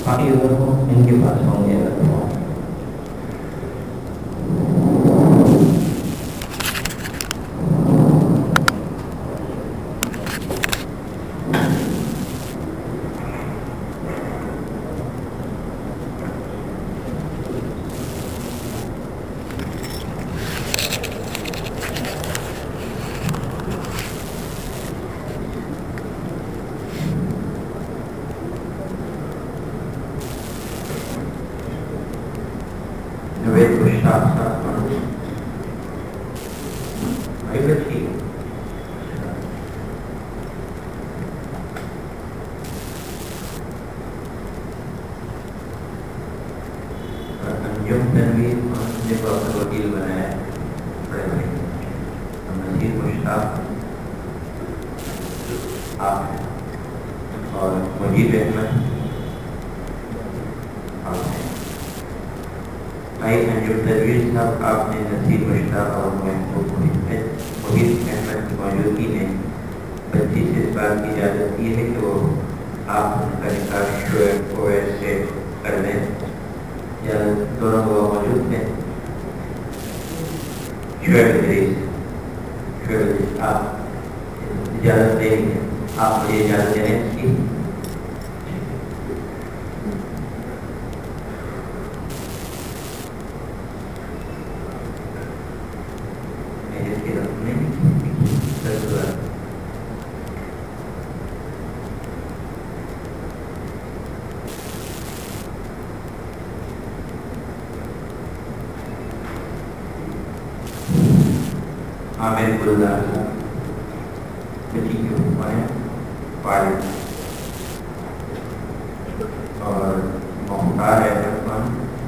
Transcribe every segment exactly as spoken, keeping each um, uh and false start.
باقی اگر ہو ان کے پاس ہوں گے. اگر ہو وکیل بنایا بڑے بھائی نذیر مشتاق آپ اور مجید احمد آپ ہیں. بھائی انجم تجویز صاحب آپ نے نذیر مشتاق اور محبوب مجید احمد کی موجودگی میں بچی سے اس بات کی اجازت کی ہے کہ وہ آپ ان کا نکاح شعیب اویس سے کر لیں. یا دونوں وہ موجود ہیں. شعیب ادریس شعیب ادریس آپ اجازت دیں گے؟ آپ مجھے اجازت دیں اس کی؟ عامر گلزار بچی کے حکمائیں والد اور مختار احمد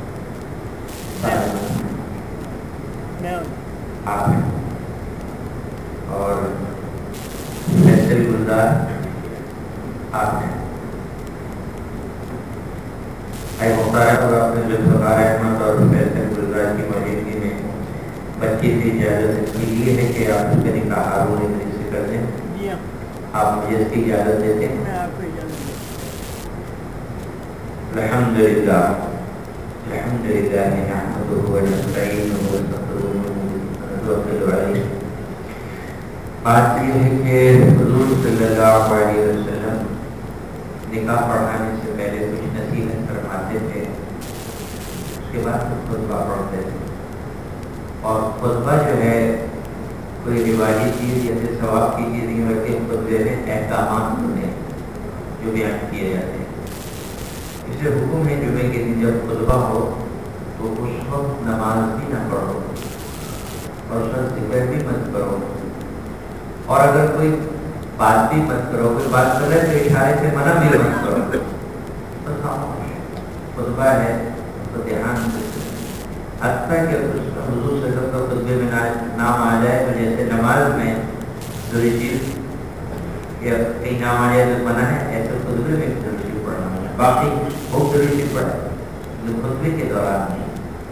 آپ ہیں اور فیصل گلزار آپ ہیں. اے مختار احمد آپ نے ذوالفقار احمد اور فیصل گلزار کی موجودگی میں بچی سے اجازت کی لیے ہے کہ آپ اس کا نکاح ہارون ادریس سے کر دیں. آپ مجھے اس کی اجازت دیتے ہیں؟ الحمد للہ الحمد للہ نحمدہ و نستعینہ و نتوکل علیہ. بات یہ ہے کہ حضور صلی اللہ علیہ وسلم نکاح پڑھانے سے پہلے کچھ نصیحت فرماتے تھے، اس کے بعد خطبہ پڑھتے تھے. اور خطبہ جو ہے کوئی رواجی چیز یا پھر ثواب کی چیز نہیں بلکہ خطبے میں احکامات ہوتے ہیں جو بیان کیے جاتے ہیں. اس سے حکم ہے جمعے کے دن جب خطبہ ہو تو اس وقت نماز بھی نہ پڑھو اور اس وقت ذکر بھی مت کرو، اور اگر کوئی بات بھی مت کرو، کوئی بات کرے تو اشارے سے منع بھی مت کرو. تو خطبہ ہے تو دھیان سے حتیٰ کہ حضور صلی اللہ علیہ وسلم کا خطبے میں نام آ جائے تو جیسے نماز میں ضروری چیز یا کہیں نام آ جائے تو منع ہے، ایسے خطبے میں ضروری چیز پڑھنا ہے. باقی بہت ضروری چیز پڑھا جو خطبے کے دوران نہیں.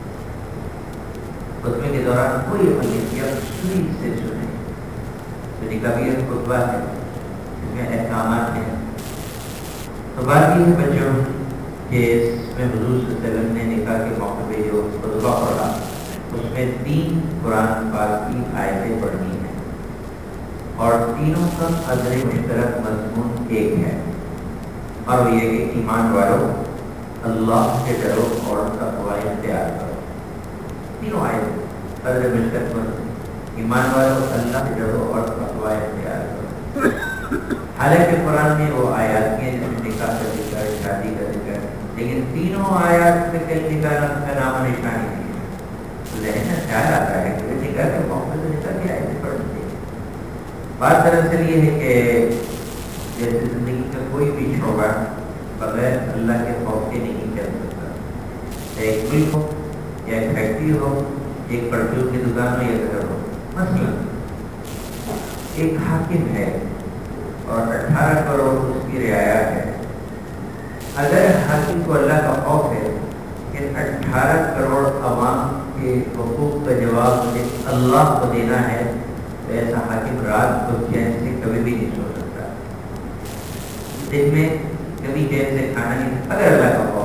خطبے کے دوران کوئی عمل یا سنی سے سنے تو نکاح بھی ایک خطبہ ہے، اس میں احکامات ہیں. تو بات یہ ہے بچوں کہ اس میں حضور صلی اللہ علیہ وسلم نے نکاح کے موقع پہ جو خطبہ پڑھا اس میں تین قرآن پاک کی آیتیں پڑھنی ہیں اور تینوں کا قدر مشترک مضمون ایک ہے، اور وہ یہ کہ ایمان والو اللہ سے ڈرو اور تقوی اختیار کرو. تینوں آیت قدر مشترک مضمون، ایمان والو اللہ سے ڈرو اور تقوی اختیار کرو. حالانکہ قرآن میں وہ آیات ہیں جس میں نکاح کا ذکر، شادی کا ذکر، لیکن تینوں آیات میں کئی نکاح کا نام و نشانی نہیں ہے. ذہن میں خیال آتا ہے کہ نکاح کے موقع سے نکاح کی آیتیں پڑھنی چاہیے. بات دراصل یہ ہے کہ جیسے زندگی کا کوئی بھی شعبہ بغیر اللہ کے خوف کے نہیں چل سکتا. ایک ملک ہو یا ایک فیکٹری ہو، ایک پرچون کی دکان ہو یا گھر ہو. مثلا ایک حاکم ہے اور اٹھارہ کروڑ اس کی رعایا ہے. اگر حاکم کو اللہ کا خوف ہے کہ اٹھارہ کروڑ عوام کے حقوق کا جواب مجھے اللہ کو دینا ہے تو ایسا حاکم رات کو چین سے کبھی بھی نہیں سو سکتا، دن میں کبھی چین سے کھانا نہیں، اگر اللہ کا خوف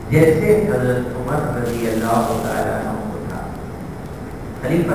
جیسے حضرت عمر رضی اللہ تعالیٰ عنہ کو تھا خلیفہ،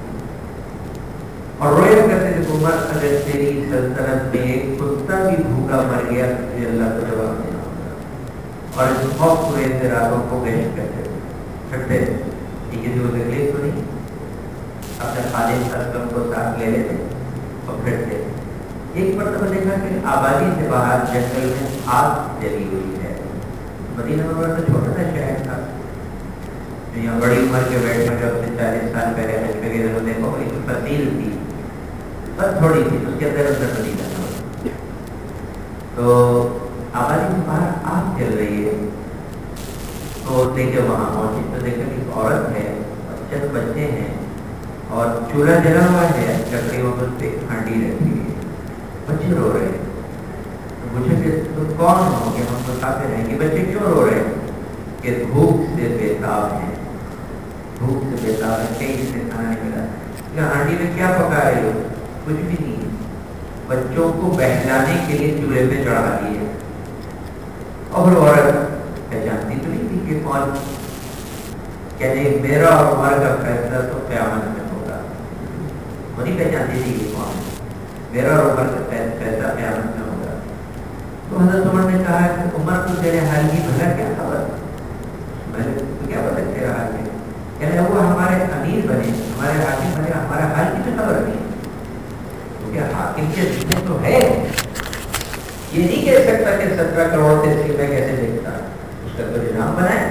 اور رویا کرتے تھے عمر اگر تیری سلطنت میں ایک کتا بھی بھوکا مر گیا تو تجھے اللہ کو جواب دینا ہوگا، اور اس خوف پورے سے راتوں کو گشت کرتے تھے چھٹتے تھے کہ کسی کو تکلیف تو نہیں، اپنے خالد اسلم کو ساتھ لے لیتے اور پھرتے۔ ایک مرتبہ دیکھا کہ آبادی سے باہر جنگل میں آگ جلی ہوئی ہے، مدینہ منورہ تو چھوٹا سا شہر تھا، یہاں بڑی عمر کے بیٹھے جو اپنے چالیس سال پہلے حج پہ گئے تھے، دیکھو ایک فصیل تھی بس تھوڑی تھی، اس کے اندر اندر مدینہ تھا، تو آبادی سے باہر آگ جل رہی ہے، تو دیکھے وہاں پہنچی تو دیکھا کہ ایک عورت ہے اور چند بچے ہیں اور چولہا جلا ہوا ہے، لکڑیوں پر پہ ہانڈی رکھی ہے، بچے رو رہے ہیں، تو پوچھا کہ تم کون ہو کہ ہم بتاتے ہیں کہ بچے کیوں رو رہے ہیں، کہ بھوک سے بےتاب ہیں، بھوک سے بےتاب ہے، کہیں سے کھانا نہیں ملا، کہ ہانڈی میں کیا پکا رہے ہو، کچھ بھی نہیں، بچوں کو بہلانے کے لیے چولہے پہ چڑھا دیے، اور عورت پہچانتی تو نہیں تھی کہ کون، کہنے میرا اور عمر کا فیصلہ تو قیامت میں ہوگا، وہ نہیں پہچانتی تھی کہ کون، میرا اور عمر کا فیصلہ قیامت میں ہوگا۔ تو حضرت عمر نے کہا کہ عمر تو تیرے حال کی بھلا کیا خبر، میں نے تو کیا پتا تیرا حال ہے، کہنے وہ ہمارے امیر بنے، ہمارے حاکم بنے، ہمارا حال کی تو خبر نہیں، کیونکہ حاکم کے ذمہ تو ہے، یہ نہیں کہہ سکتا کہ سترہ کروڑ سے اس کی میں کیسے دیکھتا، اس کا کوئی نظام بنائے۔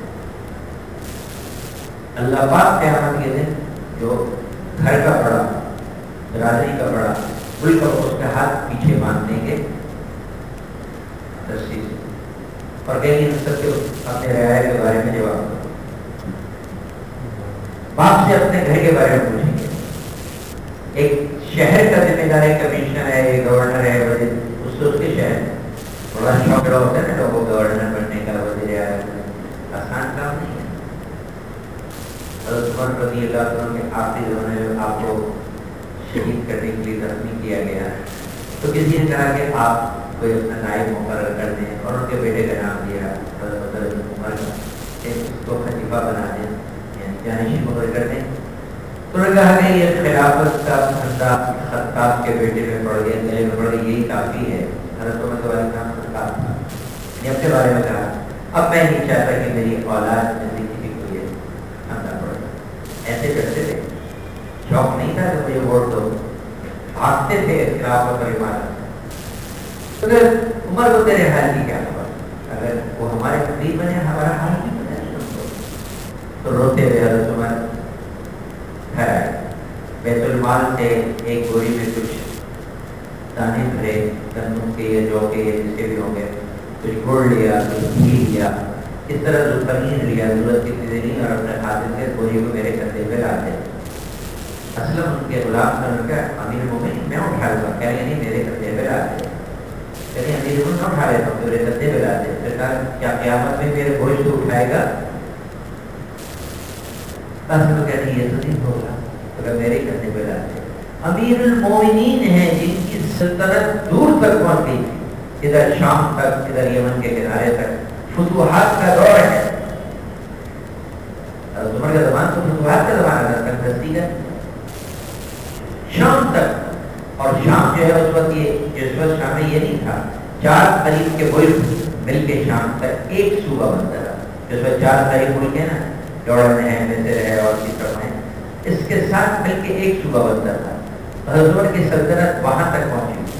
اللہ پاک قیامت کے دن جو گھر کا بڑا، برادری کا بڑا، ملک کا اس کا ہاتھ پیچھے باندھ دیں گے رسی سے، اور کہیں گے سب کے اپنے رعایا کے بارے میں جواب دو، باپ سے اپنے گھر کے بارے میں پوچھیں گے، ایک شہر کا ذمہ دار ہے، کمشنر ہے، گورنر ہے، وزیر، اس سے اس کے شہر بڑا شوق ہوتا ہے نا لوگوں کو گورنر بننے کا، وزیر اعظم، آسان کام نہیں ہے۔ حضرت عمر رضی اللہ عنہ کے آخری زمانے میں آپ کو شہید کرنے کے لیے زخمی کیا گیا، تو کسی نے کہا کہ آپ کوئی اپنا نائب مقرر کر دیں، اور ان کے بیٹے کا نام دیا حضرت عمر کا، اس کو خلیفہ بنا دیں، یعنی جانشین مقرر کر دیں۔ تو انہوں نے کہا کہ یہ خلافت کا خطاب خطاب کے بیٹے میں پڑ گیا، میرے میں پڑ گیا، یہی کافی ہے۔ حضرت عمر کے والد نام خطاب تھا، نے اپنے بارے میں کہا اب میں نہیں چاہتا کہ میری اولاد زندگی کی کوئی آتا پڑے، ایسے کرتے تھے، شوق نہیں تھا کہ مجھے ووٹ دو، بھاگتے تھے خلافت اور عمارت۔ اگر عمر کو تیرے حال کی کیا خبر، اگر وہ ہمارے قریب بنے، ہمارا حال کی بنے، تو روتے ہوئے حضرت عمر گھر آئے، بیت المال سے ایک گوری میں کچھ دانے بھرے، گندم کے یا جو کے جس کے بھی ہوں گے، کچھ گڑ لیا، کچھ گھی لیا، اس طرح جو پنیر لیا، ضرورت کی چیزیں نہیں، اور اپنے خاطر سے گوری کو میرے کندھے پہ لا دے۔ اسلم ان کے غلام نے کہا امیر مومن میں اٹھا لوں گا، کہہ رہے نہیں میرے کندھے پہ لا دے، کہہ رہے امیر مومن نہ اٹھا لیتا ہوں، میرے کندھے پہ لا دے۔ پھر کہا کیا قیامت میں میرے بوجھ کو اٹھائے گا؟ بس تو کہہ رہی یہ تو نہیں ہوگا، اگر میرے کندھے پہ لا دے۔ امیر المومنین ہیں جن کی سلطنت دور تک پہنچ گئی تھی، ادھر شام تک، ادھر یمن کے کنارے تک، فتوحات کا دور ہے۔ عمر کا زمانہ تو فتوحات کا زمانہ تھا، تک دستی کا شام تک، اور شام جو ہے اس وقت یہ جس وقت شام میں یہ نہیں تھا، چار قریب کے ملک مل کے شام تک ایک صوبہ بنتا تھا، جس وقت چار قریب ملک ہے نا، جوڑن ہے، مصر ہے اور مصر ہے، اس کے ساتھ مل کے ایک صوبہ بنتا تھا۔ حضرت عمر کی سلطنت وہاں تک پہنچی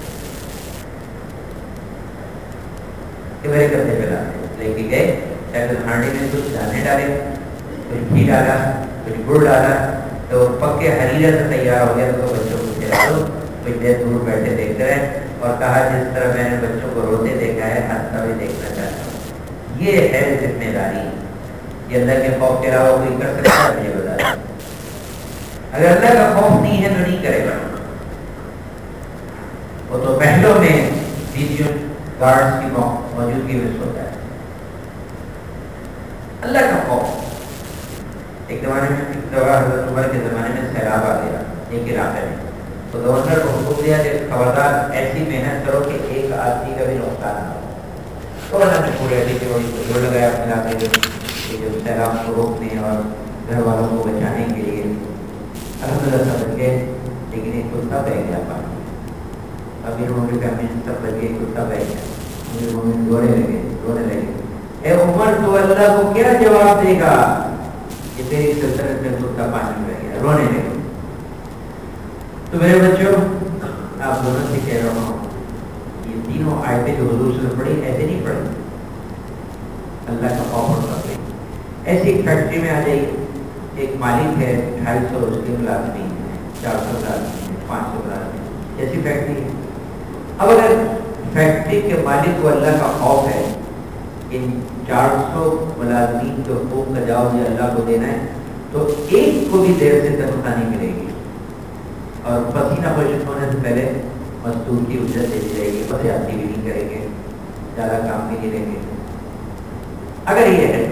کہ میرے کندھے پہ لاتے لے کے گئے، شاید ہانڈی میں کچھ دانے ڈالے، کچھ گھی ڈالا، کچھ گڑ ڈالا، تو پکے حریرہ سے تیار ہو گیا، تو بچوں کو کھلا دو، کچھ دیر دور بیٹھے دیکھتے رہے، اور کہا جس طرح میں نے بچوں کو روتے دیکھا ہے ہنستا بھی دیکھنا چاہتا ہوں، یہ ہے ذمہ داری، یہ اللہ کے خوف کے علاوہ کوئی کر سکتا ہے؟ مجھے بتا دیں، اگر اللہ کا خوف نہیں ہے تو نہیں کرے گا، وہ تو محلوں میں ڈیجیو گارڈز کی موجودگی میں سوتا ہے۔ اللہ کا خوف، ایک زمانے میں ایک دورہ حضرت عمر کے زمانے میں سیلاب آ گیا ایک علاقے میں، تو گورنر کو حکم دیا کہ خبردار ایسی محنت کرو کہ ایک آدمی کا بھی نقصان نہ ہو، تو اللہ نے پورے علاقے کو زور لگایا اپنے علاقے کے جو سیلاب کو روکنے اور گھر والوں کو بچانے کے لیے الحمد للہ سب بچ گئے، لیکن ایک کتا بہ گیا پانی. ابھی انہوں نے فیملی سب بچ گئے، کتا بہ گیا، مجھے دوڑے لگے رونے لگے. اے عمر تو اللہ کو کیا جواب دے گا کہ تیری سلطنت میں کتا پانی میں بہ گیا، رونے لگے. تو میرے بچوں آپ دونوں سے کہہ رہا ہوں یہ تینوں آیتیں جو حضور سے پڑھی ایسے نہیں پڑھی، اللہ کا خوف کر لیں. ایسی ایک فیکٹری میں آ جائیے، ایک مالک ہے، ڈھائی سو اس کے ملازمین ہیں، چار سو ملازمین ہیں، پانچ سو ملازمین ہیں، ایسی فیکٹری ہے. اب اگر فیکٹری کے مالک کو اللہ کا خوف ہے، ان چار سو ملازمین کے حقوق کا جواب یہ اللہ کو دینا ہے، تو ایک کو بھی دیر سے تنخواہ نہیں ملے گی اور پسینہ خشک ہونے سے پہلے مزدور کی اجرت دے دی جائے گی، بس یادی بھی نہیں کریں گے، زیادہ کام بھی نہیں لیں گے. اگر یہ ہے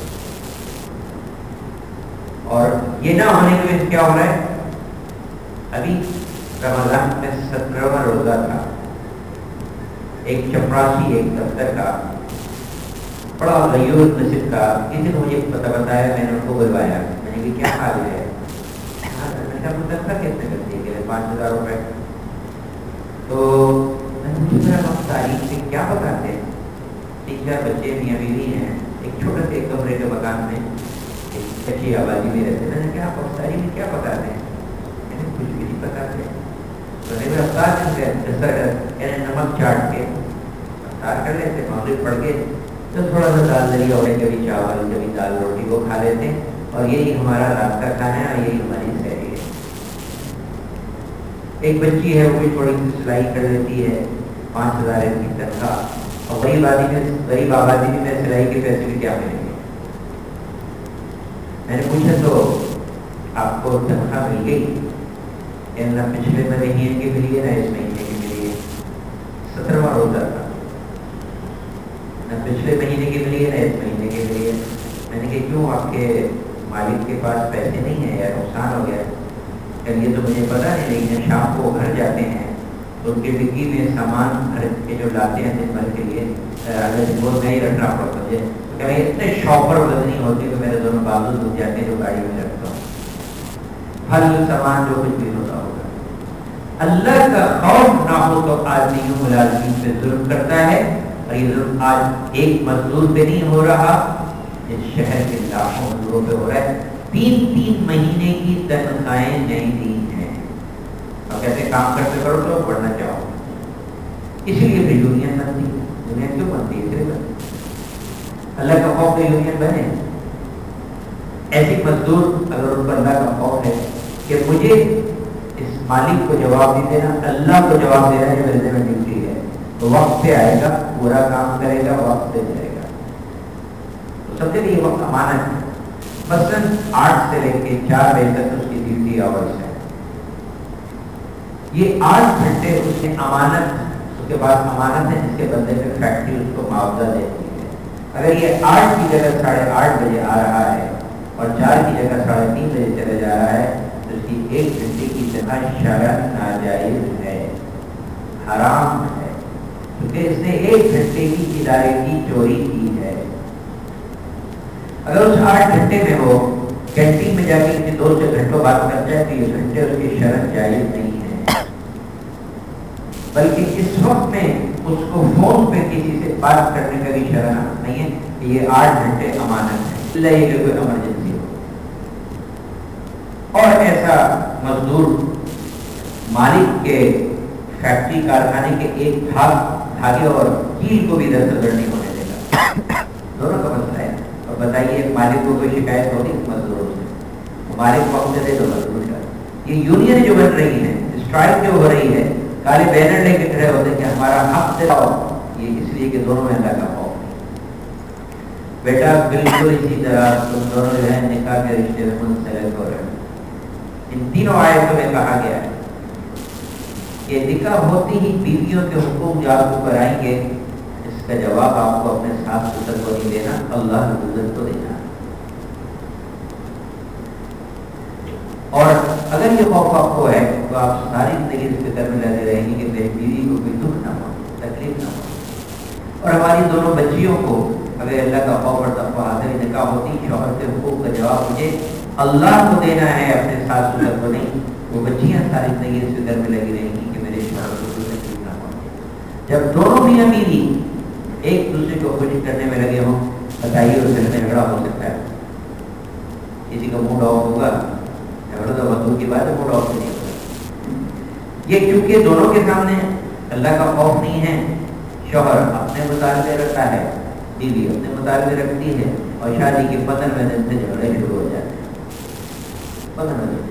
اور یہ نہ ہونے کے لیے کیا ہو رہا ہے، ابھی رمضان میں سترہواں روزہ تھا، ایک چپراسی ایک دفتر کا بڑا غیور نصب کا کسی نے مجھے پتہ بتایا، میں نے ان کو بلوایا، میں نے کہا کیا حال ہے، تنخواہ کتنے کرتی ہے، پانچ ہزار روپے. تو میں نے پوچھا تاریخ سے کیا بتاتے ہیں، تین چار بچے میاں بیوی ہیں، ایک چھوٹے سے ایک کمرے کے مکان میں ایک کچی آبادی میں رہتے. میں نے کہا آپ افطاری میں کیا بتاتے ہیں، میں نے کچھ بھی نہیں بتاتے. تو نے افطار نمک چاٹ کے افطار کر لیتے، مغرب پڑھ کے تو تھوڑا سا دال دری اور کبھی چاول کبھی دال روٹی وہ کھا لیتے ہیں، اور یہی ہمارا رات کا کھانا ہے اور یہی ہماری سحری ہے. ایک بچی ہے وہ بھی تھوڑی سی سلائی کر لیتی ہے، پانچ ہزار کی تنخواہ، اور غریب آدمی میں غریب آبادی میں میں سلائی کے پیسے بھی کیا ملیں گے. میں نے پوچھا تو آپ کو تنخواہ مل گئی، نہ پچھلے مہینے کی ملی ہے نہ اس مہینے کی ملی ہے، سترہواں روزہ تھا، نہ پچھلے مہینے کی ملی ہے نہ اس مہینے کی ملی ہے. میں نے کہا کیوں آپ کے مالک کے پاس پیسے نہیں ہیں یا نقصان ہو گیا؟ کہ یہ تو مجھے پتا نہیں، لیکن شام کو گھر جاتے ہیں تو ان کے ڈگی میں سامان گھر کے جو لاتے ہیں دن بھر کے لیے بہت نہیں رکھنا پڑتا مجھے. کہ اتنے شاپر بدنی ہوتی ہے کہ میرے دونوں بازو دکھ جاتے ہیں جو گاڑی میں رکھتا ہوں، پھل سامان جو کچھ بھی ہوتا ہوگا. اللہ کا خوف نہ ہو تو آدمی یوں ملازمین پہ ظلم کرتا ہے، اور یہ ظلم آج ایک مزدور پہ نہیں ہو رہا، اس شہر کے لاکھوں مزدوروں پہ ہو رہا ہے. تین تین مہینے کی تنخواہیں نہیں دی ہیں اور کہتے کام کرتے کرو تو پڑھنا چاہو. اسی لیے پھر یونین بنتی ہے. یونین کیوں بنتی ہے؟ پھر بنتی اللہ کا خوف ہے یونین بنے. ایسی مزدور اگر ان پر اللہ کا خوف ہے کہ مجھے اس مالک کو جواب نہیں دینا، اللہ کو جواب دینا ہے، میرے ذمہ ڈیوٹی ہے، تو وقت پہ آئے گا، پورا کام کرے گا، وقت پہ جائے گا. تو سب سے یہ وقت امانت ہے. مثلاً آٹھ سے لے کے چار بجے تک اس کی ڈیوٹی آورس ہے. یہ آٹھ گھنٹے اس نے امانت، اس کے بعد امانت ہے جس کے بدلے میں فیکٹری اس کو معاوضہ دیتی ہے. اگر یہ آٹھ کی جگہ ساڑھے آٹھ بجے آ رہا ہے اور چار کی جگہ ساڑھے تین بجے چلے جا رہا ہے تو اس کی ایک گھنٹے کی تنخواہ شرعاً ناجائز ہے، حرام ہے، کیونکہ اس نے ایک گھنٹے کی ادارے کی چوری کی ہے. اگر اس آٹھ گھنٹے میں وہ کینٹین میں جا کے دو سے گھنٹوں بات کر جائے تو یہ گھنٹے اس کی شرط جائز نہیں ہے، بلکہ اس وقت میں اس کو فون پہ کسی سے بات کرنے کا بھی شرط نہیں ہے کہ یہ آٹھ گھنٹے امانت ہے، اللہ یہ کہ کوئی ایمرجنسی ہو. اور ایسا مزدور مالک کے فیکٹری کارخانے کے ایک دھاگ دھاگے اور کیل کو بھی در بدر نہیں ہونے دے گا. دونوں کا مسئلہ ہے. اور بتائیے مالک کو کوئی شکایت ہوگی مزدوروں سے؟ مالک وقت دے تو مزدور کا. یہ یونین جو بن رہی ہے، اسٹرائک جو ہو رہی ہے، کالے بینر لے کے کھڑے ہوتے ہیں کہ ہمارا حق دلاؤ، یہ اس لیے کہ دونوں میں اللہ کا خوف ہے. بیٹا بالکل اسی طرح تم دونوں جو ہے نکاح کے رشتے میں منسلک ہو رہے ہیں. ان تینوں آیتوں میں کہا گیا ہے کہ نکاح ہوتی ہی بیویوں کے حقوق جو آپ کو کرائیں گے، اس کا جواب آپ کو اپنے ساتھ پتر کو نہیں دینا، اللہ عزت کو دینا. اور اگر یہ خوف آپ کو ہے تو آپ ساری زندگی اس فکر میں لگے رہیں گے کہ میری بیوی کو کوئی دکھ نہ ہو، تکلیف نہ ہو. اور ہماری دونوں بچیوں کو اگر اللہ کا خوف اور تقویٰ حاصل نکاح ہوتی، شوہر کے حقوق کا جواب مجھے اللہ کو دینا ہے، اپنے ساس سسر کو نہیں. وہ بچیاں ساری زندگی اس فکر میں لگی رہیں گی کہ میرے شوہر کو کوئی تکلیف نہ پہنچے. جب دونوں میاں بیوی ایک دوسرے کو خوش کرنے میں لگے ہوں، بتائیے اس میں جھگڑا ہو سکتا ہے؟ کسی کا موڈ آف ہوگا؟ جھگڑا تو بدو کی بات ہے، موڈ آف نہیں ہوگا. یہ کیونکہ دونوں کے سامنے اللہ کا خوف نہیں ہے. شوہر اپنے مطالبے رکھتا ہے، بیوی اپنے مطالبے رکھتی ہے، اور شادی کے پندرہ دن سے جھگڑے شروع ہو جاتے ہیں. پندرہ دن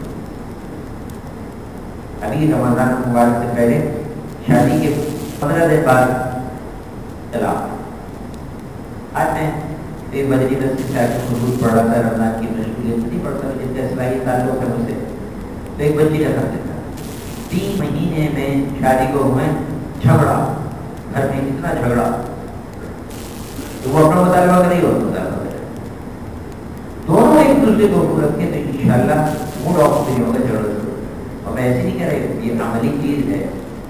ابھی رمضان مبارک سے پہلے شادی کے پندرہ دن بعد چلا آتے ہیں. ایک بدری دس سے شاید خصوص پڑھ رہا تھا، رمضان کی مشکلیں نہیں پڑتا جن کا اسلائی تعلق ہے مجھ سے. تو ایک بچی کا سب دیتا تین مہینے میں شادی کو ہوئے جھگڑا، گھر میں کتنا جھگڑا. تو وہ اپنا مطالبہ کرے گا، مطالبہ کرے دونوں ایک دوسرے کو رکھے تو ان شاء اللہ موڈ آف نہیں ہوگا جھگڑا. اور میں ایسے نہیں کہہ رہا، یہ عملی چیز ہے.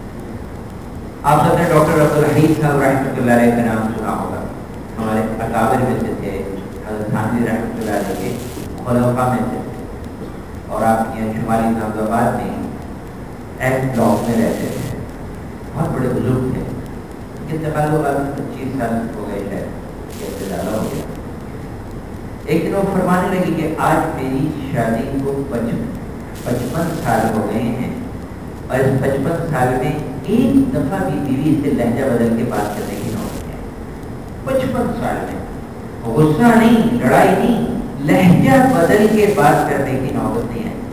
آپ سب نے ڈاکٹر عبدالحید صاحب رحمۃ اللہ علیہ کا نام سنا ہوگا. ہمارے اکابر میں سے تھے، حضرت تھانوی رحمۃ اللہ علیہ کے خلفاء میں سے، اور آپ یہ شمالی نام آباد میں ایس بلاک میں رہتے تھے. بہت بڑے بزرگ تھے. انتقال کو بعد پچیس سال ہو گئے ہے، اس سے زیادہ ہو گیا. ایک دن وہ فرمانے لگی کہ آج میری شادی کو پچپن سال ہو گئے ہیں، اور اس پچپن سال میں ایک دفعہ بھی بیوی سے لہجہ بدل کے بات کرنے کی نوبت ہے. پچپن سال میں غصہ نہیں، لڑائی نہیں، لہجہ بدل کے بات کرنے کی نوبت نہیں ہے.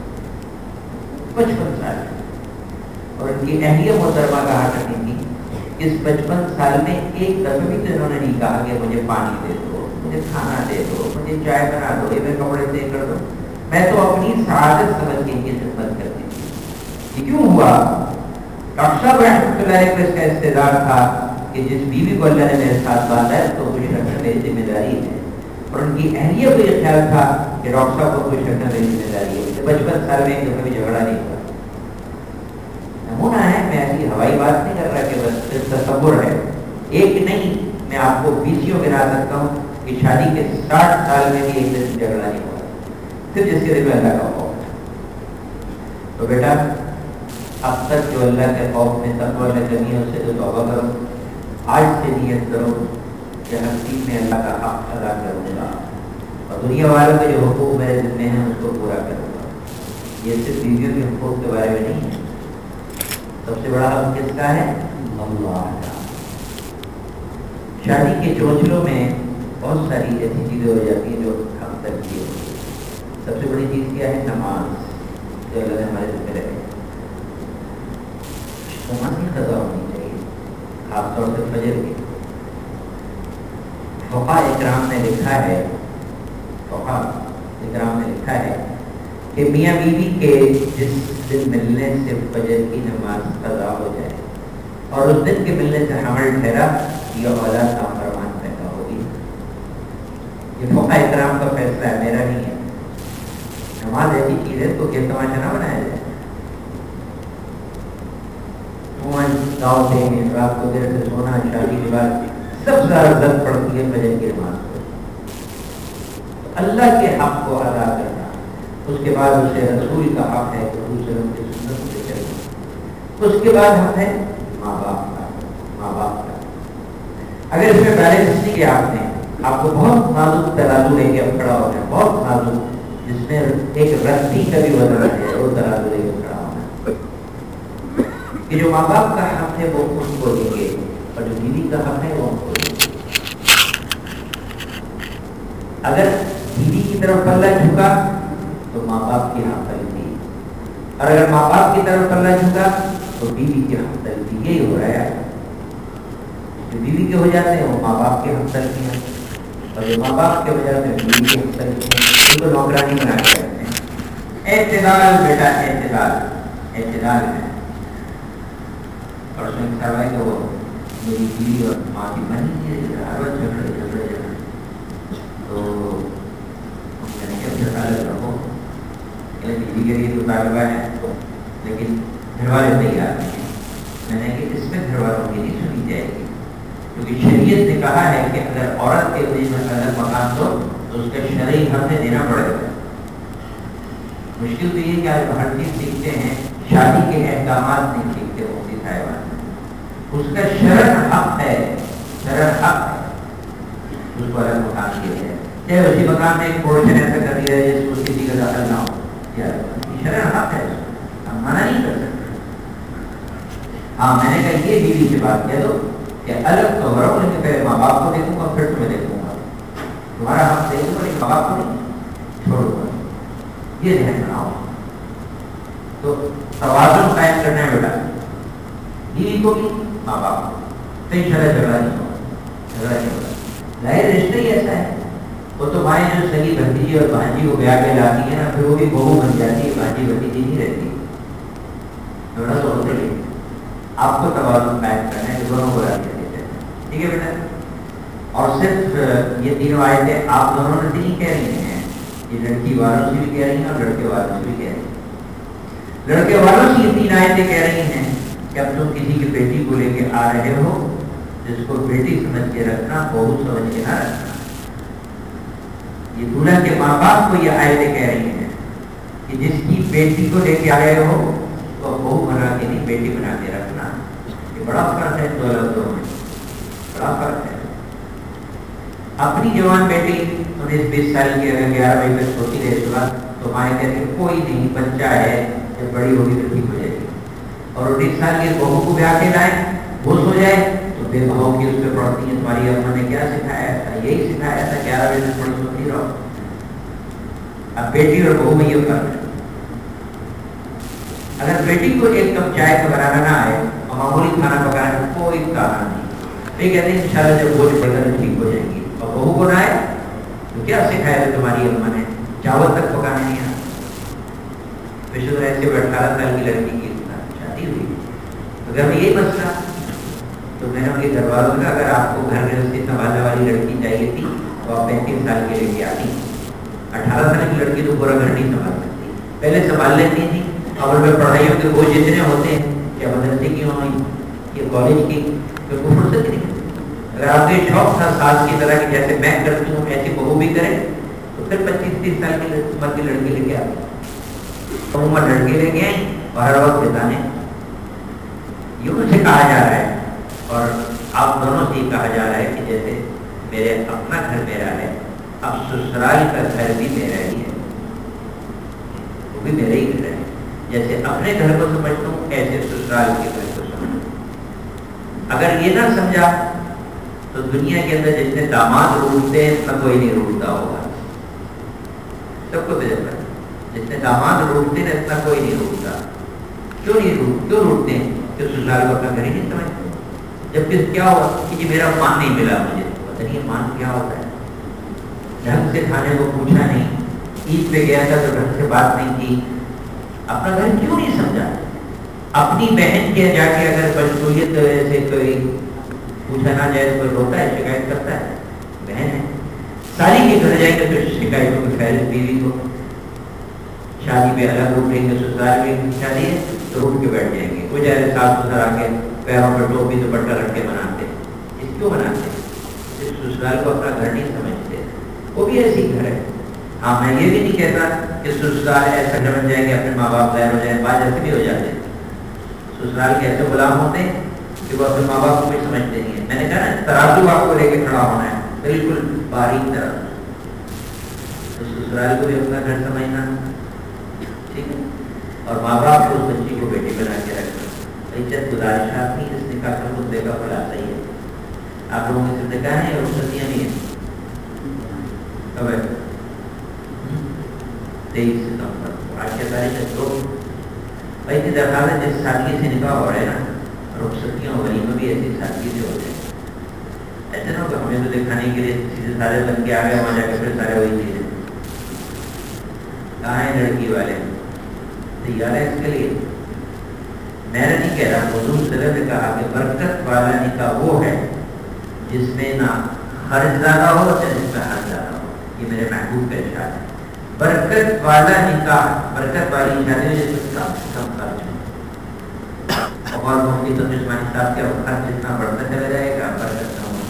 پچپن سال میں. اور ان کی اہلیہ محترمہ کہا کرتی تھی اس پچپن سال میں ایک دفعہ بھی تو انہوں نے نہیں کہا کہ مجھے پانی دے دو، مجھے کھانا دے دو، مجھے چائے بنا دو، یہ میں کپڑے طے کر دو. میں تو اپنی سعادت سمجھ کے ان کی خدمت کرتی تھی. یہ کیوں ہوا؟ ڈاکٹر صاحب رحمۃ اللہ علیہ کو اس کا استعداد تھا کہ جس بیوی کو اللہ نے میرے ساتھ باندھا ہے تو خوش رکھنا میری ذمہ داری ہے. اور ان کی اہلیہ کو یہ خیال تھا کہ ڈاکٹر صاحب کو خوش رکھنا میری ذمہ داری ہے. پچپن سال میں ایک دفعہ بھی جھگڑا نہیں ہوا. نمونہ ہے، میں ایسی ہوائی بات نہیں کر رہا کہ بس تصور ہے. ایک نہیں، میں آپ کو بیسیوں گنا سکتا ہوں کہ شادی کے ساٹھ سال میں بھی ایک دن جھگڑا نہیں ہوا، صرف جس کے دل میں اللہ کا خوف ہے. تو بیٹا اب تک جو اللہ کے خوف میں تقویٰ میں کمی ہے اس سے تو توبہ کرو. آج سے نیت کرو کہ ہر چیز میں اللہ کا حق ادا کروں گا، اور دنیا والوں کے جو حقوق میرے ذمہ ہیں اس کو پورا کروں گا. یہ صرف بیویوں کے حقوق کے بارے میں نہیں ہے. سب سے بڑا حق کس کا ہے؟ اللہ کا. شادی کے چوچلوں میں بہت ساری ایسی چیزیں ہو جاتی ہیں جو ہم تک کی ہوتی ہے. سب سے بڑی چیز کیا ہے؟ نماز، جو اللہ نے ہمارے ذمہ رکھے. نماز کی قضا ہونی چاہیے، خاص طور سے فجر کی. فقہاء اکرام نے لکھا ہے فقہاء اکرام نے لکھا ہے کہ میاں بیوی کے جس دن ملنے سے فجر کی نماز قضا ہو جائے اور اس دن کے ملنے سے حمل ٹھہرا، یہ اولاد نافرمان پیدا ہوگی. یہ فقہاء اکرام کا فیصلہ ہے، میرا نہیں ہے. نماز ایسی چیز ہے تو کیا تماشا نہ بنایا جائے. گاؤں سے رات کو دیر سے سونا، شادی کے بعد سب سے زیادہ ضرورت پڑتی ہے فجر کی نماز کو. اللہ کے حق کو ادا کرنا، اس کے بعد اسے رسول کا حق ہے کہ حضور صلی اللہ علیہ وسلم کی سنت سے چلنا. اس کے بعد حق ہے ماں باپ کا. ماں باپ کا اگر اس میں بیلنس نہیں کیا آپ نے، آپ کو بہت نازک ترازو لے کے اب کھڑا ہونا ہے، بہت نازک، جس میں ایک رسی کا بھی وزن ہے، وہ ترازو لے کے کھڑا ہونا کہ جو ماں باپ کا حق ہے وہ ان کو دیں گے، اور جو بیوی کا حق ہے وہ ان کو دیں گے. اگر بیوی کی طرف پلہ جھکا تو ماں باپ کی حق تلفی، اور اگر ماں باپ کی طرف پلہ جھکا تو بیوی کی حق تلفی. یہی ہو رہا ہے. جو بیوی کے ہو جاتے ہیں وہ ماں باپ کے حق تلفی ہیں، اور جو ماں باپ کے ہو جاتے ہیں بیوی کے حق تلفی ہیں. ان کو نوکرانی بنا کے رکھتے ہیں. اعتدال بیٹا، اعتدال اعتدال ہے. اور اس میں خیال ہے کہ وہ میری بیوی اور ماں کی بنی ہر وقت جھگڑے جھگڑے جھگڑے تو میں نے کیا جھگڑا رکھو بیوی کے لیے تو طالبہ ہے لیکن گھر والے تیار نہیں ہیں. میں نے کہ اس میں گھر والوں کی نہیں سنی جائے گی، کیونکہ کیونکہ شریعت نے کہا ہے کہ اگر عورت کے دین میں الگ مکان دو تو اس کا شرعی حق نے دینا پڑے گا. مشکل تو یہ کہ آج ہر چیز سیکھتے ہیں، شادی کے احکامات نہیں سیکھتے مفتی صاحبان. اس کا شرعن حق ہے، شرعن حق ہے اس کو الگ مکان دیا ہے، چاہے اسی مکان میں ایک پورشن ایسا کر دیا ہے جس کو کسی کا دخل نہ ہو. شرعن حق ہے، ہم منع نہیں کر سکتے. ہاں میں نے کہا یہ بیوی سے بات کہہ دو کہ الگ تو ہو لیکن پہلے ماں باپ کو دیکھوں گا پھر تمہیں دیکھوں گا. تمہارا حق دیکھوں گا لیکن ماں باپ کو نہیں چھوڑوں گا. یہ ذہن بناؤ. تو توازن قائم کرنا ہے بیٹا، بیوی کو بھی ماں باپ کو. کئی شرح جھگڑا نہیں ہوگا، جھگڑا نہیں ہوگا. ظاہر رشتہ ہی ایسا ہے. وہ تو مائیں جو سگی بھتیجی اور بھانجی کو بیاہ کے لاتی ہے نا، پھر وہ بھی بہو بن جاتی ہے، بھانجی بھتیجی نہیں رہتی. جھگڑا تو ہوتا ہی. آپ کو توازن قائم کرنا ہے، دونوں کو راضی دیتے ہیں. ٹھیک ہے بیٹا. اور صرف یہ تینوں آیتیں آپ دونوں نے نہیں کہہ رہی ہیں، یہ لڑکی والوں سے بھی کہہ رہی ہیں اور لڑکے والوں سے بھی کہہ رہی ہیں. لڑکے والوں سے یہ تین آیتیں کہہ رہی ہیں کہ اب تم کسی کی بیٹی کو لے کے آ رہے ہو، جس کو بیٹی سمجھ کے رکھنا، بہو سمجھ کے نہ رکھنا. یہ دلہن کے ماں باپ کو یہ آیتیں کہہ رہی ہیں کہ جس کی بیٹی کو لے کے آ رہے ہو تو بہو بنا کے نہیں، بیٹی بنا کے رکھنا. یہ بڑا فرق ہے دو لفظوں میں، بڑا فرق ہے. اپنی جوان بیٹی انیس بیس سال کی اگر گیارہ بجے تک سوتی رہے صبح تو مائیں کہتے کوئی نہیں، بچہ ہے، جب بڑی ہوگی تو ٹھیک ہو جائے گی. اور انیس سال کی بہو کو بیاہ کے لائیں، وہ سو جائے تو بے بہو کی اس پہ پڑھتی ہے تمہاری اما نے کیا سکھایا تھا، یہی سکھایا تھا گیارہ بجے تک تھوڑی سوتی رہو. اب بیٹی اور بہو میں یہ فرق ہے. اگر بیٹی کو ایک کپ چائے کا بنانا نہ آئے اور معمولی کھانا پکانا کوئی کہا نہیں، تو یہ کہتے ہیں انشاءاللہ جب بوجھ پڑے گا تو ٹھیک ہو جائے گی. اور بہو کو نہ آئے تو کیا سکھایا تھا تمہاری اما نے، چاول تک پکانا نہیں آیا. پیشہ ایسے اٹھارہ سال کی لڑکی کی شادی ہوئی تو گھر میں یہی مسئلہ. تو میں نے ان کے گھر والوں کا اگر آپ کو گھر میں اس کی سنبھالنے والی لڑکی چاہیے تھی تو آپ پینتیس سال کے لے کے آتی. اٹھارہ سال کی لڑکی تو پورا گھر نہیں سنبھال سکتی، پہلے سنبھال لیتی تھی. اور میں پڑھائیوں کے بوجھ اتنے ہوتے ہیں کہ مدرسے کی ہوئی کہ کالج کی کوئی فرصت نہیں. اگر آپ کے شوق تھا ساز کی طرح کہ جیسے میں کرتی ہوں ایسی بہو بھی کرے تو پھر پچیس تیس سال کی عمر کی لڑکی لے کے آتی. عمر لڑکے لے کے آئیں اور ہر وقت بتانے. یہ مجھ سے کہا جا رہا ہے اور آپ دونوں سے یہ کہا جا رہا ہے کہ جیسے میرے اپنا گھر میرا ہے، اب سسرال کا گھر بھی میرا ہی ہے، وہ بھی میرا ہی گھر ہے. جیسے اپنے گھر کو سمجھتا ہوں ایسے سسرال کے گھر کو سمجھتا ہوں. اگر یہ نہ سمجھا تو دنیا کے اندر جتنے داماد روٹتے ہیں اتنا کوئی نہیں روٹتا ہوگا. سب کو تجربہ ہے، جتنے داماد روٹتے ہیں اتنا کوئی نہیں روٹتا. کیوں نہیں روٹ کیوں روٹتے ہیں؟ کہ سسرال کو اپنا گھر ہی نہیں سمجھتے. جبکہ کیا ہوا کہ جی میرا مان نہیں ملا، مجھے پتہ نہیں مان کیا ہوتا ہے. ڈھنگ سے کھانے کو پوچھا نہیں، عید پہ گیا تھا تو ڈھنگ سے بات نہیں کی. اپنا گھر کیوں نہیں سمجھا؟ اپنی بہن کے جا کے اگر بشویت سے کوئی پوچھا نہ جائے تو کوئی روتا ہے، شکایت کرتا ہے. بہن ہے، ساری کے گھر جائیں گے تو شکایتوں کی فہرست بیوی کو. شادی پہ الگ روٹیں گے، سسرال میں شادی ہے تو روٹ کے بیٹھ جائیں گے. وہ جائے ساس سسر آ کے پیروں پہ ٹوپی دوپٹہ رکھ کے بناتے. اس کیوں بناتے؟ اس سسرال کو اپنا گھر نہیں سمجھتے. وہ بھی ایسی گھر ہے. ہاں میں یہ بھی نہیں کہتا کہ سسرال ایسا گھر بن جائیں گے اپنے ماں باپ غیر ہو جائیں، بعض ایسے بھی ہو جاتے ہیں. سسرال کے ایسے غلام ہوتے ہیں کہ وہ اپنے ماں باپ کو بھی سمجھتے نہیں ہیں. میں نے کہا نا ترازو آپ کو لے کے کھڑا ہونا ہے، بالکل باریک طرح. تو سسرال کو بھی اپنا گھر سمجھنا ٹھیک ہے، اور ماں باپ کو اس بچی کو بیٹی بنا کے رکھنا. عزت گزارشات نہیں، اس نکاح کا مدعے کا خلاصہ ہی ہے. آپ لوگوں سے نکاح ہے اور رخصتیاں نہیں ہیں. کب ہے؟ تیئیس ستمبر. آج کیا تاریخ ہے؟ دو. بھائی کی درخواست ہے جس سادگی سے نکاح ہو رہا ہے نا، رخصتیاں ہو رہی میں بھی ایسی سادگی سے ہو رہے ہیں. ایسے نہ کہ ہمیں تو دکھانے کے لیے سیدھے سارے بن کے آ گئے، وہاں جا کے پھر سارے وہی چیزیں. کہاں ہے لڑکی والے؟ تیار ہے اس کے لیے؟ میں نے نہیں کہہ رہا، حضور صلی اللہ علیہ وسلم نے کہا کہ برکت والا نکاح وہ ہے جس میں نہ خرچ زیادہ ہو نہ جس میں حرج زیادہ ہو. یہ میرے محبوب کا ارشاد ہے. برکت والا نکاح، برکت والی شادی جس میں کم سے کم خرچ ہو. اور ہوگی تو جسمانی صاحب کے خرچ جتنا بڑھتا چلا جائے گا، برکت نہ ہو.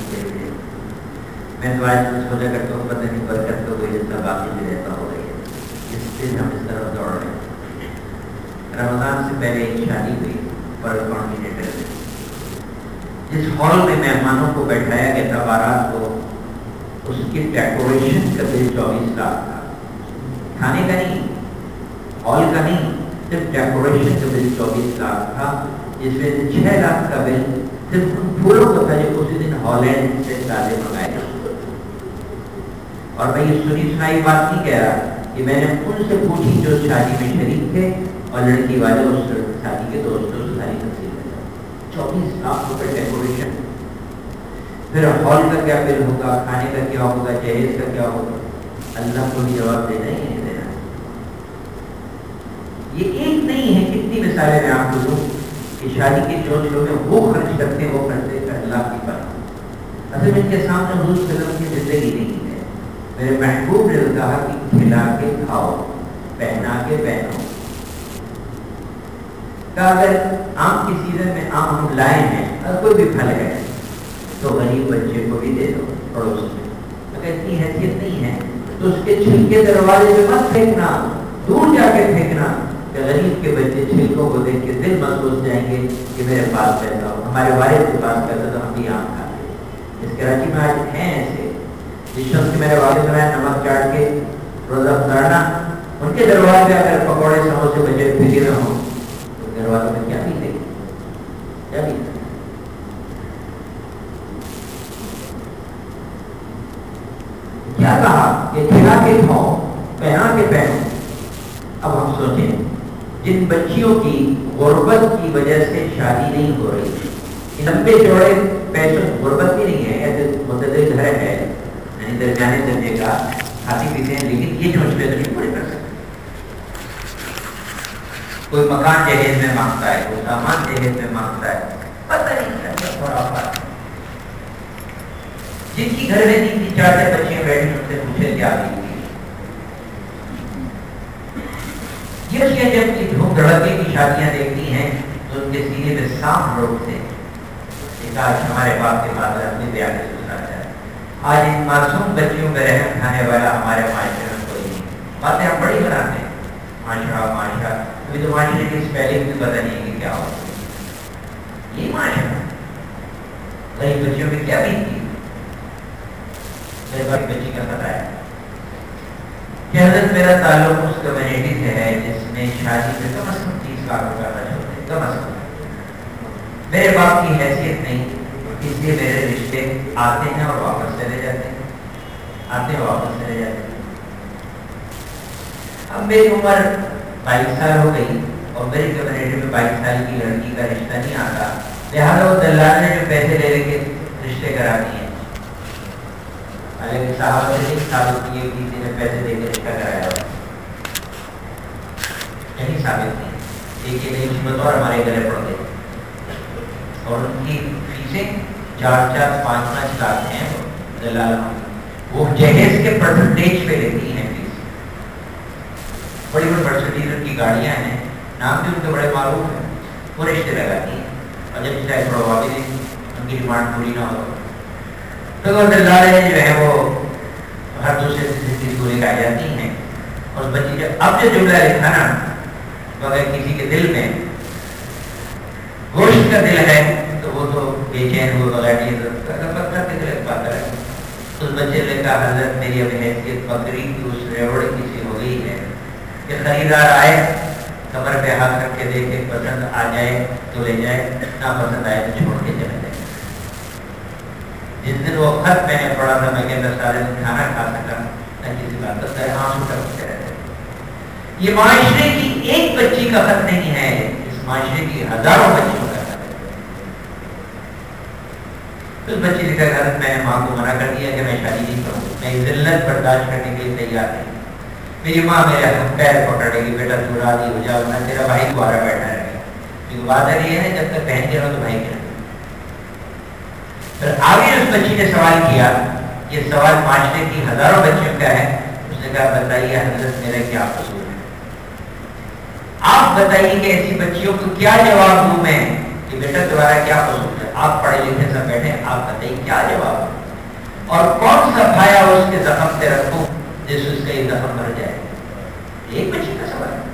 میں تو آج سوچا کرتا ہوں پتہ نہیں برکت تو کوئی جتنا باقی بھی رہتا ہو رہی ہے جس سے ہم اس طرف دوڑ رہے ہیں. رمضان سے پہلے ایک شادی ہوئی پر کارڈینیٹر میں، جس ہال میں مہمانوں کو بیٹھایا گیا تھا بارات کو، اس کی ڈیکوریشن کا بل چوبیس لاکھ تھا. کھانے کا نہیں، ہال کا نہیں، صرف ڈیکوریشن کا بل چوبیس لاکھ تھا، جس میں سے چھ لاکھ کا بل صرف ان پھولوں کا تھا جو اسی دن ہالینڈ سے تازے منگائے گئے. اور میں یہ سنی سنائی بات نہیں کہہ رہا کہ میں نے ان سے پوچھی جو شادی میں شریک تھے اور لڑکی والے اس شادی کے دوستوں سے ساری تفصیل ہے. چوبیس لاکھ روپے ڈیکوریشن، پھر ہال کا کیا بل ہوگا، کھانے کا کیا ہوگا، جہیز کا کیا ہوگا. اللہ کو بھی جواب دینا ہی نہیں دینا. یہ ایک نہیں ہے، کتنی مثالیں میں آپ کو دوں کہ شادی کے جو لوگ ہیں وہ خرچ کرتے ہیں، وہ کرتے ہیں اللہ کی بات. اصل میں ان کے سامنے حضور صلی اللہ علیہ وسلم کی زندگی نہیں ہے. میرے محبوب نے کہا کہ کھلا کے کھاؤ، پہنا کے پہنو. کہا اگر آم کی سیزن میں آم ہم لائے ہیں اور کوئی بھی پھل ہے تو غریب بچے کو بھی دے دو پڑوس میں. اگر اتنی حیثیت نہیں ہے تو اس کے چھلکے دروازے پہ مت پھینکنا، دور جا کے پھینکنا کہ غریب کے بچے چھلکوں کو دیکھ کے دل محسوس جائیں گے کہ میرے پاس پیسہ ہو. ہمارے والد کے پاس پیسہ تو ہم بھی آم کھاتے. اس کراچی میں آج ہیں ایسے جس شخص کے میرے والد بنائے نمک چاٹ کے روزہ گزارنا، ان کے دروازے اگر پکوڑے سموسے بچے پھینکے نہ ہوں تو دروازے میں کیا پیتے کیا پیتے کیا کہا کہ کھلا کے کھاؤ، پہنا کے پہنو. اب ہم سوچیں جن بچیوں کی غربت کی وجہ سے شادی نہیں ہو رہی، لمبے چوڑے پیسوں غربت بھی نہیں ہے، ایسے متعدد گھر ہے یعنی درمیانے درجے کا کھاتی پیتے ہیں، لیکن یہ جو مشکل نہیں پورے کر سکتے. کوئی مکان جہیز میں مانگتا ہے، کوئی سامان جہیز میں مانگتا ہے، پتہ نہیں کیا تھوڑا بات. جن کی گھر میں تین تین چار چار بچیاں بیٹھی ان سے پوچھے کیا دی یہ جب کی دھوم دھڑکے کی شادیاں دیکھتی ہیں تو ان کے سینے میں سانپ روکتے ہیں. آج ہمارے باپ کے بعد اپنے بیان سے گزارا ہے. آج ان معصوم بچیوں میں رحم کھانے والا ہمارے معاشرے میں کوئی نہیں. باتیں ہم بڑی بناتے ہیں معاشرہ معاشرہ، ابھی تو معاشرے کی اسپیلنگ بھی پتہ نہیں کہ کیا ہوتا ہے. یہ معاشرہ غریب بچیوں میں کیا بیتی میرے باپ بچی کا پتہ ہے کہ حضرت میرا تعلق اس کمیونٹی سے ہے جس میں شادی میں کم از کم تیس لاکھ روپیہ خرچ ہوتے ہیں. کم از کم میرے باپ کی حیثیت نہیں، اس لیے میرے رشتے آتے ہیں اور واپس چلے جاتے ہیں، آتے ہیں واپس چلے جاتے ہیں. اب میری عمر بائیس سال ہو گئی اور میری کمیونٹی میں بائیس سال کی لڑکی کا رشتہ نہیں آتا، لہٰذا وہ دلال نے جو پیسے لے لے کے رشتے کرا دیے. حالانکہ صاحب نے نہیں ثابت کیے کسی نے پیسے دے کے رشتہ کرایا ہوا، نہیں ثابت نہیں. دیکھیے نہیں اس بطور ہمارے گلے پڑ گئے اور ان کی فیسیں چار چار پانچ پانچ لاکھ ہیں. دلال وہ جہیز کے پرسنٹیج پہ لیتی ہیں فیس. بڑی بڑی مرسڈیز کی گاڑیاں ہیں، نام بھی ان کے بڑے معروف ہیں، وہ رشتے لگاتی ہیں. اور جب چاہے پڑوا بھی نہیں ان کی ڈیمانڈ پوری نہ ہو تو وہ دلالیں جو ہے وہ ہر دوسرے سے پوری آ جاتی ہیں. اور بچی جب اب جو جملہ لکھا نا مگر کسی کے دل میں گوشت کا دل ہے تو وہ تو بے چین ہو بغیر پتھر کے دل پاتا ہے. اس بچے نے کہا حضرت میری اب حیثیت بکری کی اس ریوڑ کی سی ہو گئی ہے کہ خریدار آئے کمر پہ ہاتھ رکھ کے دیکھے، پسند آ جائے تو لے جائے، نہ پسند آئے تو چھوڑ کے چلے جائے. جس دن وہ خط میں نے پڑھا تھا میں کہ میں سارے دن کھانا کھا سکا نہ کسی بات کا آنسو ٹپکتے رہتے. یہ معاشرے کی ایک بچی کا خط نہیں ہے، اس معاشرے کی ہزاروں بچیوں کا خط ہے. اس بچی نے کہا حضرت میں نے ماں کو منع کر دیا کہ میں شادی نہیں کروں، میں ذلت برداشت کرنے کے لیے تیار نہیں. میری ماں میرے ہاتھ پیر پکڑے گی، بیٹا تو راضی ہو جاؤ نہ تیرا بھائی دوبارہ بیٹھا رہے گا. کیونکہ بات یہ ہے جب تک بہن کے رہو تو بھائی کے رہو. پھر آگے اس بچی نے سوال کیا، یہ سوال معاشرے کی ہزاروں بچیوں کا ہے. اس نے کہا بتائیے حضرت میرا کیا قصور ہے، آپ بتائیے کہ ایسی بچیوں کو کیا جواب دوں میں کہ بیٹا تمہارا کیا قصور ہے، آپ پڑھے لکھے سب بیٹھے، آپ بتائیے کیا جواب. اور کون سا پھایا اس کے زخم سے رکھوں جس اس کا یہ زخم مر جائے. ایک بچی کا سوال ہے.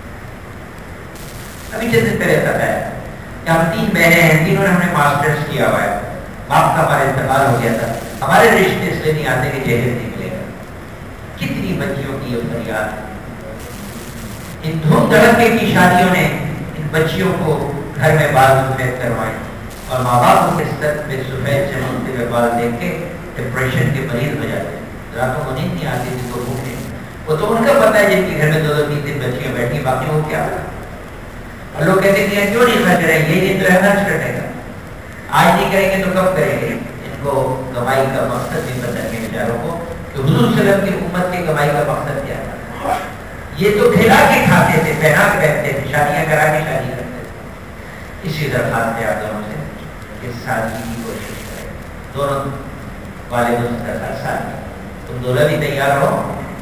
ابھی جیسے پہلے تک ہے کہ ہم تین بہنیں ہیں, تینوں نے ہم نے ماسٹرز کیا ہوا ہے, باپ کا ہمارا انتقال ہو گیا تھا, ہمارے رشتے اس لیے نہیں آتے کہ جہیز نہیں ملے گا. کتنی بچیوں کی یہ فریاد ہے. ان دھوم دھڑکے کی شادیوں نے ان بچیوں کو گھر میں بال سفید کروائے اور ماں باپ کے سر پہ سفید چمکتے ہوئے بال دیکھ کے ڈپریشن کے مریض ہو جاتے ہیں. راتوں کو نیند نہیں آتی جس کو بھوکے, وہ تو ان کا پتا ہے جن کے گھر میں دو دو تین تین بچیاں بیٹھی, باقی وہ کیا ہے. اور لوگ کہتے ہیں کیوں نہیں خرچ رہے, یہ دن تو ہے خرچ کرنے کا, آج نہیں کریں گے تو کب کریں گے. ان کو کمائی کا مقصد بھی پتہ نہیں بیچاروں کو کہ حضور صلی اللہ علیہ وسلم کی امت کی کمائی کا مقصد کیا تھا. یہ تو کھلا کے کھاتے تھے, پہنا کے رہتے تھے, شادیاں کرا کے شادی کرتے تھے. اسی درخواست ہے آپ دونوں سے کہ سادگی کی کوشش کریں. دونوں والدوں سے درخواست سادگی, تم دونوں بھی تیار ہو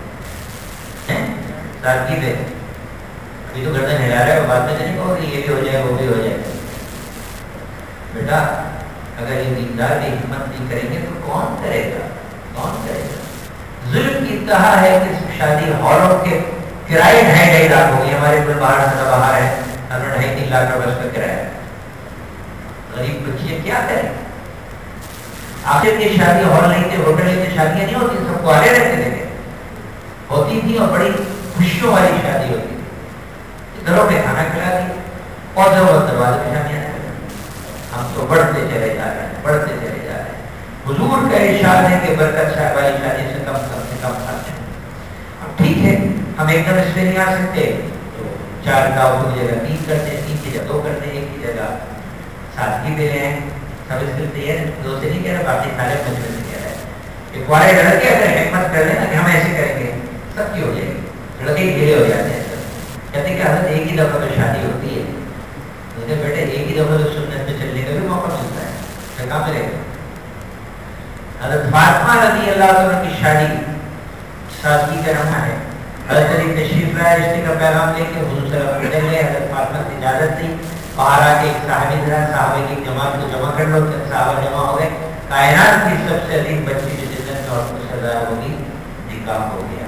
سادگی پہ. ابھی تو گردن ہلا رہے ہو, بات میں نہیں کہو کہ یہ بھی ہو جائے وہ بھی ہو جائے. بیٹا اگر یہ دیندار کی ہمت نہیں کریں گے تو کون کرے گا, کون کرے گا. ظلم کی انتہا ہے کہ شادی ہالوں کے کرائے ڈھائی ڈھائی لاکھ ہو گئی. ہمارے پاس باہر سے باہر ہے, ہمیں ڈھائی تین لاکھ روپے اس کا کرایہ. غریب بچیاں کیا کریں. آخر کی شادی ہال نہیں تھے, ہوٹل نہیں تھے, شادیاں نہیں ہوتی, سب کو آگے رہتے تھے, ہوتی تھی اور بڑی خوشیوں والی شادی ہوتی تھی. گھروں پہ کھانا کھلا دی اور ضرورت دروازے پہ شادیاں. ہم تو بڑھتے چلے جا رہے ہیں, بڑھتے چلے جا رہے ہیں. حضور کا ارشاد ہے کہ برکت صاحب والی شادی سے کم کم سے کم خرچ ہے. اب ٹھیک ہے, ہم ایک دم اس پہ نہیں آ سکتے تو چار دعوتوں کی جگہ تین کرتے ہیں, تین کی جگہ دو کرتے ہیں, ایک کی جگہ سادگی دے رہے ہیں. سب اس کے ہیں, دو سے نہیں کہہ رہا, باقی سارے مجمے سے کہہ رہے ہیں. ایک والے لڑکے اگر حکمت کر لیں نا کہ ہم ایسے کریں گے, سب کی ہو جائے گی. لڑکے ہی گھیرے ہو جاتے ہیں. کہتے ہیں کہ حضرت ایک ہی دفعہ تو شادی ہوتی ہے. مجھے بیٹے ایک ہی دفعہ تو سنت میں چلنے کا بھی موقع ملتا ہے, پھر کہاں ملے گا. حضرت فاطمہ رضی اللہ عنہ کی شادی سادگی کا نمونہ ہے. حضرت علی تشریف لائے, رشتے کا پیغام لے کے حضور صلی اللہ علیہ وسلم نے حضرت فاطمہ کی اجازت دی. باہر آ کے ایک صحابی دران صحابہ کی جماعت کو جمع کر لو. صحابہ جمع ہو گئے. کائنات کی سب سے عظیم بچی جو جنت میں اور کو سزا ہوگی, نکاح ہو گیا.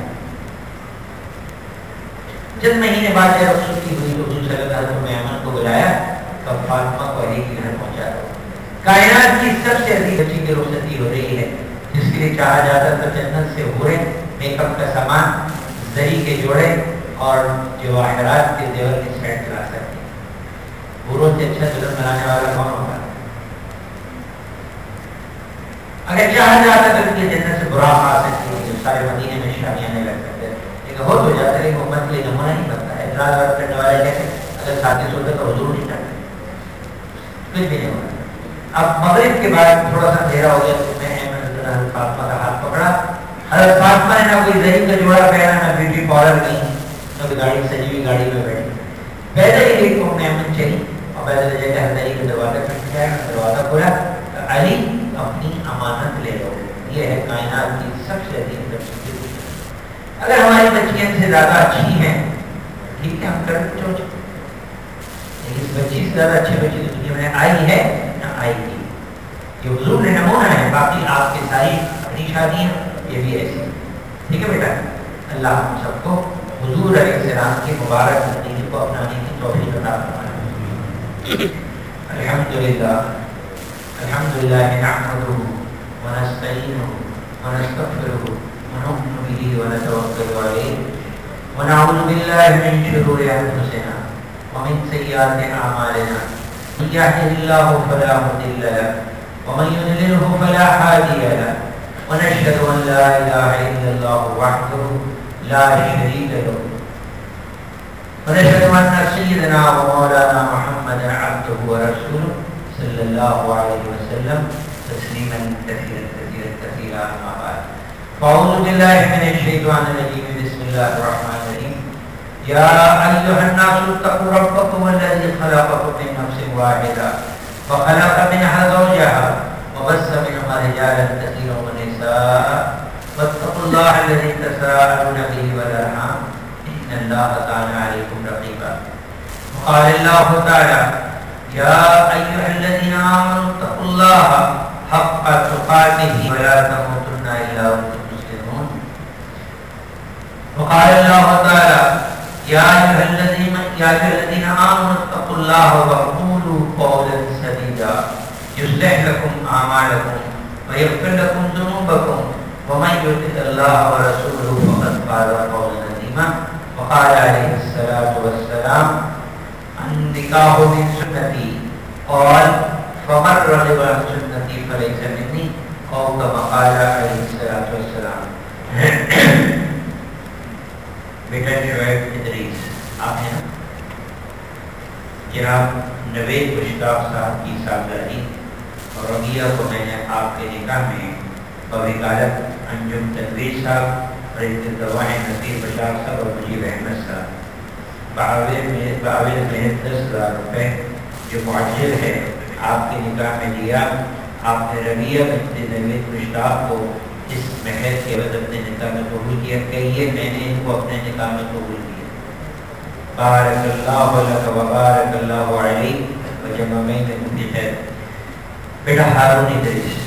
چند مہینے بعد جب رخصتی ہوئی تو حضور صلی اللہ علیہ وسلم نے ایمن کو بلایا, تب فاطمہ کو علی کے گھر پہنچا دو. کائنات کی سب سے عظیم بچی کی رخصتی ہو رہی ہے, جس کے لیے چاہا جاتا تھا جنت سے ہورے, میک اپ کا سامان, زری کے جوڑے اور جواہرات کے زیور کے سیٹ لا سکتے. ہوروں سے اچھا دلہن بنانے والا کون ہوگا. اگر چاہا جاتا تو ان کی جنت سے برا آ سکتی ہے, جو سارے مدینے میں شادیاں نہیں لگ سکتے. ہو تو جاتا ہے, امت کے لیے نمونہ نہیں بنتا ہے. اعتراض وارد کرنے والے کہتے ہیں اگر ساتھی سو تو حضور نہیں کرتے, کچھ بھی نہیں ہوتا. اب مغرب کے بعد تھوڑا سا اندھیرا ہو گیا تو میں حضرت فاطمہ کا ہاتھ پکڑا. حضرت فاطمہ نے نہ کوئی زری کا جوڑا پہنا, نہ بیوٹی پارلر گئی, نہ گاڑی سجی ہوئی گاڑی میں بیٹھی. پیدل ہی ایک کو میں امن چلی اور پیدل جا کے حضرت علی کا دروازہ کھٹکھٹایا, دروازہ کھولا, علی اپنی امانت لے لو. یہ ہے کائنات کی سب سے عظیم بچی. اگر ہماری بچیاں سے زیادہ اچھی ہیں ٹھیک ہے, ہم کر چھوڑ, لیکن اس بچی سے زیادہ اچھی بچی تو دنیا میں آئی ہے نہ آئے گی. یہ حضور نے نمونہ ہے. باقی آپ کی ساری اپنی شادیاں یہ بھی ایسی. ٹھیک ہے بیٹا, اللہ ہم سب کو حضور علیہ السلام کی مبارک زندگی کو اپنانے کی توفیق عطا فرمائے. الحمدللہ الحمدللہ نحمدہ ونستعینہ ونستغفرہ ونؤمن به ونتوکل علیہ ونعوذ باللہ من شرور انفسنا ومن سیئات اعمالنا. من یهده اللہ فلا مضل له ومن یضللہ فلا ہادی له ونشهد ان لا الہ الا اللہ وحدہ لا شریک له ونشهد ان سیدنا ومولانا محمدا عبدہ ورسولہ صلی اللہ علیہ وسلم تسلیما کثیرا کثیرا کثیرا. اما بعد فاعوذ باللہ من الشیطان الرجیم. بسم اللہ الرحمن الرحیم. یا ایھا الناس اتقوا ربکم الذی خلقکم من نفس واحدہ وخلق منها زوجها وبث منهما رجالا كثيرا ونساء واتقوا الله الذي تساءلون به والارحام ان الله كان عليكم رقيبا. وقال الله تعالى يا ايها الذين امنوا اتقوا الله حق تقاته ولا تموتن الا وانتم مسلمون. وقال الله تعالى يا ايها الذين يا ايها الذين امنوا اتقوا الله وقولوا قولا سديدا يصلح لكم اعمالكم ويغفر لكم ذنوبكم ومن يطع الله ورسوله فقد فاز فوزا عظيما. وقال عليه الصلاه والسلام النكاح من سنتي قال فمن رغب عن سنتي فليس مني او كما قال عليه الصلاه والسلام. بیٹا شعیب ادریس آپ ہیں جناب نوید مشتاق صاحب کی سالگرہ اور ربیہ کو میں نے آپ کے نکاح میں بوکالت انجم تنویر صاحب اور ابتدائے نصیر بشار صاحب اور مجیب احمد صاحب بعوض میں دس ہزار روپے جو معجل ہے آپ کے نکاح میں دیا. آپ نے ربیہ بنت نوید مشتاق کو اس مہر کے عوض اپنے نکاح میں قبول کیا. کہیے میں نے ان کو اپنے نکاح میں قبول کیا. بارک اللہ لک و بارک اللہ علیک و جمع بینکم بخیر. بیٹا ہارون ادریس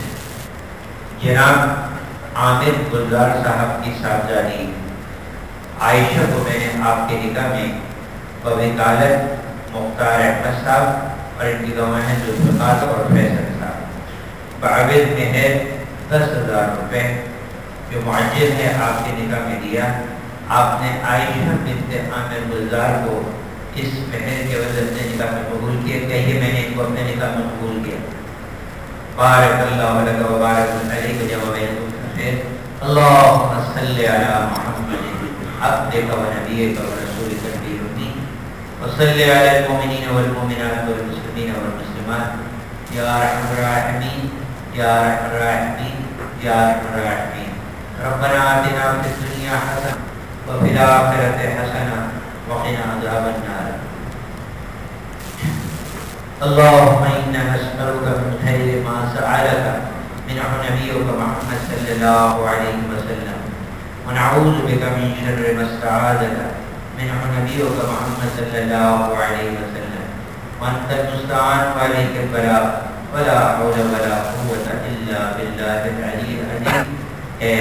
جناب عامر گلزار صاحب کی صاحبزادی عائشہ کو میں نے آپ کے نکاح میں بوکالت مختار احمد صاحب اور ان کی گواہ ہیں ذوالفقار اور فیصل صاحب بعوض میں ہے دس ہزار روپے جو معجل ہے آپ کے نکاح میں دیا. آپ نے عائشہ بنت عامر گلزار کو اس مہر کے وجہ سے نکاح میں قبول کیا. کہیے میں نے ان کو اپنے نکاح میں قبول کیا. بارک اللہ لک و بارک علیک جمع بینکم بخیر. اللهم صل علی محمد عبدک و نبیک و رسولک النبی وصل علی المؤمنین والمؤمنات والمسلمین والمسلمات یا ارحم الراحمین یا ارحم الراحمین یا ارحم الراحمین. ربنا آتنا فی الدنیا حسنة وفی الآخرة حسنة وقنا عذاب النار. اللهم إنا نسألك من خير ما سألك منه نبيك محمد صلى الله عليه وسلم ونعوذ بك من شر ما استعاذك منه نبيك محمد صلى الله عليه وسلم وأنت المستعان وعليك البلاغ ولا حول ولا قوة إلا بالله العلي العظيم. اے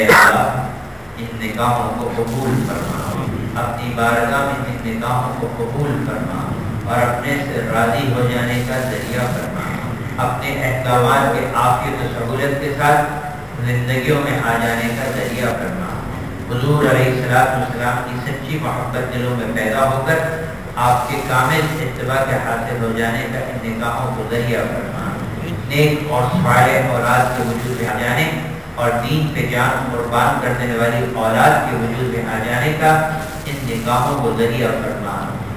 اللہ ان نکاحوں کو قبول فرما, اپنی بارگاہ میں ان نکاحوں کو قبول فرما اور اپنے سے راضی ہو جانے کا ذریعہ فرما. اپنے احکامات کے عافیت و سہولت کے ساتھ زندگیوں میں آ جانے کا ذریعہ فرما. حضور علیہ الصلوۃ والسلام کی سچی محبت دلوں میں پیدا ہو کر آپ کے کامل اتباع کے حاصل ہو جانے کا ان نکاحوں کو ذریعہ فرما. نیک اور صالح اولاد کے وجود میں آ جانے اور دین پہ جان قربان کرنے والی اولاد کے وجود میں آ جانے کا ان نکاحوں کو ذریعہ فرما.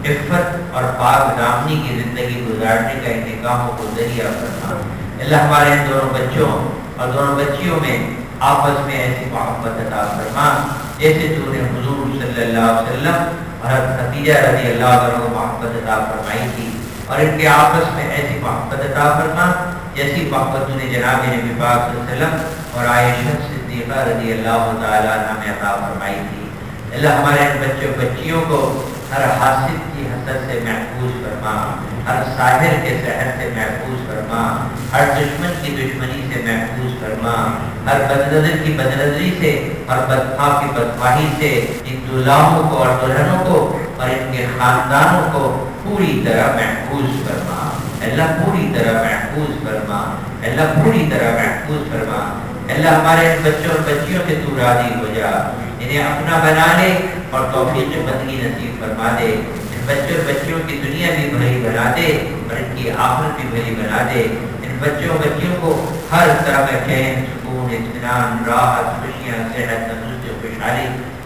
عفت اور پاک دامنی کی زندگی گزارنے کا ان نکاحوں کو ذریعہ فرما. اللہ ہمارے ان دونوں بچوں اور دونوں بچیوں میں آپس میں ایسی محبت عطا فرما جیسے تو نے حضور صلی اللہ علیہ وسلم اور خدیجہ رضی اللہ عنہ کو محبت عطا فرمائی تھی, اور ان کے آپس میں ایسی محبت عطا فرما جیسی محبت تو نے جناب نبی پاک صلی اللہ علیہ وسلم اور عائشہ صدیقہ رضی اللہ تعالی عنہ میں عطا فرمائی تھی. اللہ ہمارے ان بچوں بچیوں کو ہر حاسد کی حسد سے محفوظ فرما, ہر ساحر کے سحر سے محفوظ فرما, ہر دشمن کی دشمنی سے محفوظ فرما, ہر بدنظر کی بدنظری سے, ہر بدخواہ کی بدخواہی سے ان دلہنوں کو اور دلہنوں کو اور ان کے خاندانوں کو پوری طرح محفوظ فرما. اللہ پوری طرح محفوظ فرما, اللہ پوری طرح محفوظ فرما. اللہ ہمارے ان بچوں اور بچیوں سے تو راضی ہو جا, انہیں اپنا بنا لے اور توفیق بندگی نصیب فرما دے. ان بچوں اور بچیوں کی دنیا بھی بھلی بنا دے اور ان کی آخرت بھی بھلی بنا دے. ان بچوں اور بچیوں کو ہر طرح کا چین, سکون, اطمینان, راحت, خوشیاں, صحت, تندرستی, خوشحالی,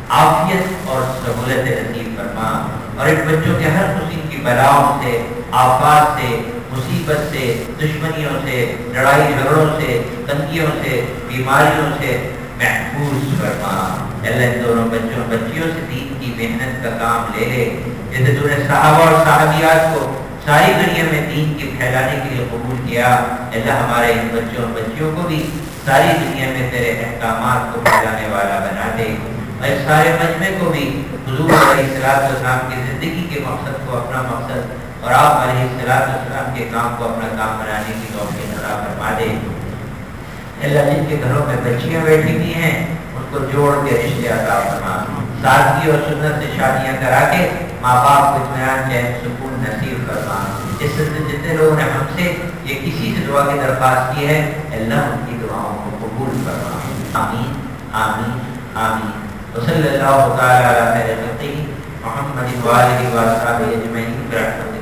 عافیت اور سہولت نصیب فرما. اور ان بچوں کے ہر قسم کی بلاؤں سے, آفات سے, مصیبت سے, دشمنیوں سے, لڑائی جھگڑوں سے, تنگیوں سے, بیماریوں سے محفوظ فرما. اللہ ان دونوں بچوں بچیوں سے دین کی محنت کا کام لے لے, جیسے تو نے صحابہ اور صحابیات کو ساری دنیا میں دین کے پھیلانے کے لیے قبول کیا. اللہ ہمارے ان بچوں اور بچیوں کو بھی ساری دنیا میں تیرے احکامات کو پھیلانے والا بنا دے. اور اس سارے مجمع کو بھی حضور علیہ السلام کی زندگی کے مقصد کو اپنا مقصد اور آپ علیہ السلام کے کام کو اپنا کام بنانے کی توفیق عطا فرما دے. اللہ جن کے گھروں میں بچیاں بیٹھی ہوئی ہیں ان کو جوڑ کے رشتے عطا فرما، سادگی اور سنت سے شادیاں کرا کے ماں باپ کو اطمینان چین سکون نصیب فرما۔ اس سے جتنے لوگوں نے ہم سے یہ کسی سے دعا کی درخواست کی ہے اللہ ان کی دعاؤں کو قبول فرما، آمین آمین آمین۔ وصلی اللہ تعالی علی خیر خلقہ محمد و آلہ و اصحابہ اجمعین برحمتہ